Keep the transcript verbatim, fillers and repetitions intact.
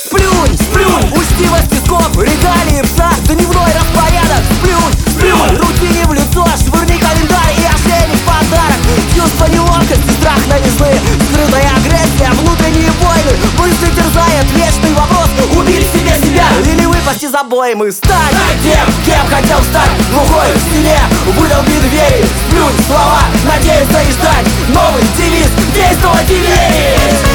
Сплюнь, сплюнь, учтивость и скоб, регалии пса, дневной распорядок. Сплюнь, сплюнь, рутине в лицо, швырни календарь и ошейник в подарок. Чувство неловкости, страх новизны, скрытая агрессия, внутренние войны. Мысли терзает вечный вопрос: убить в себе себя или выпасть из обоймы. Стань тем, кем хотел стать, глухой в стене, выдолби двери. Сплюнь слова, надеяться и ждать. Новый девиз: действовать и верить.